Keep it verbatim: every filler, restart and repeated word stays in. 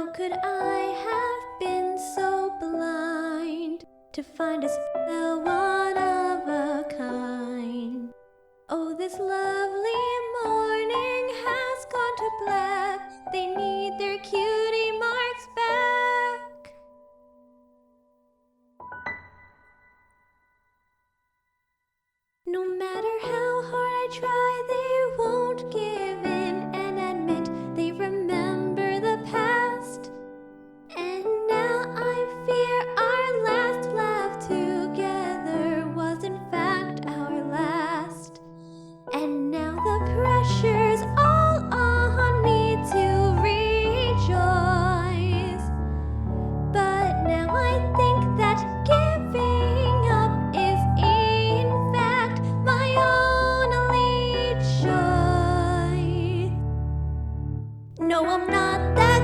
How could I have been so blind to find a spell one of a kind? Oh, this lovely morning has gone to black. They need their cutie marks back. No matter how hard I try, they won't give in and admit they remember the past. And now I fear our last laugh together was in fact our last. And now the pressure's all on me to rejoice. But now I think that giving up is in fact my only choice. No, I'm not that